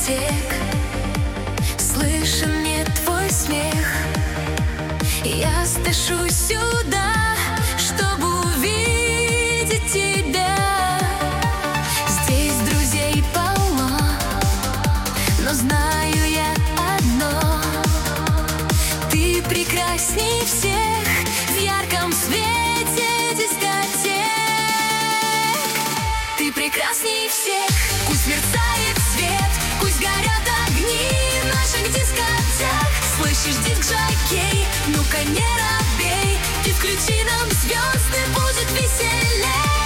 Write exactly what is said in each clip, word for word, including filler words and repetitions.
дискотек. Слышен мне твой смех. Я спешу сюда, чтобы увидеть тебя. Здесь друзей полно, но знаю я одно: ты прекрасней всех в ярком свете дискотек. Ты прекрасней всех. Пусть мерцает свет, пусть горят огни наших дискотек. Слышишь, диск-жокей, ну-ка не робей, ты включи нам звезды, будет веселей.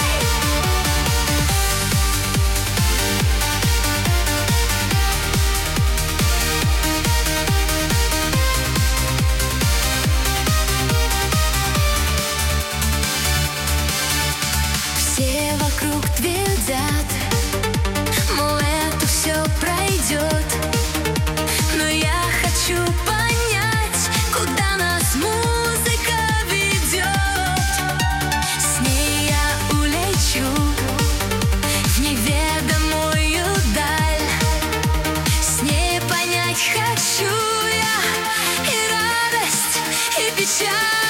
Все вокруг твердят, мол, это все пройдет, но я хочу понять, куда нас музыка ведет. С ней я улечу в неведомую даль. С ней понять хочу я и радость, и печаль.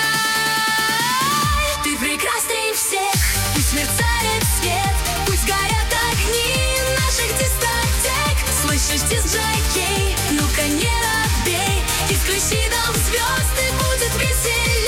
Ты прекрасней всех. Пусть мерцает свет, пусть горят огни наших дискотек. Слышишь, диск-жокей, ну-ка не робей, и включи нам звезды, будет веселей.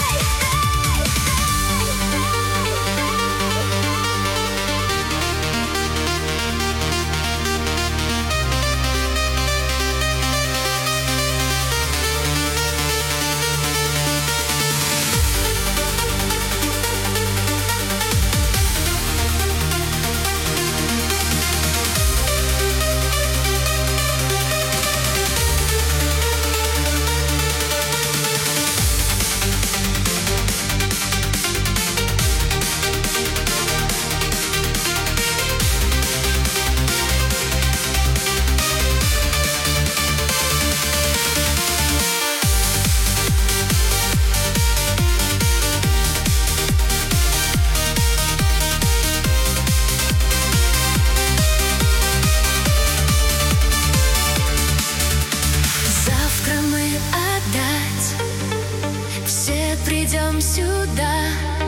Придем сюда,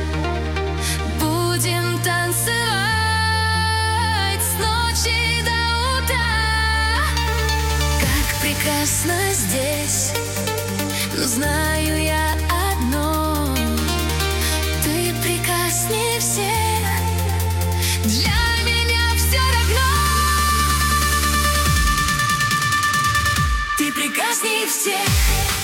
будем танцевать с ночи до утра. Как прекрасно здесь, но знаю я одно: ты прекрасней всех. Для меня все равно. Ты прекрасней всех.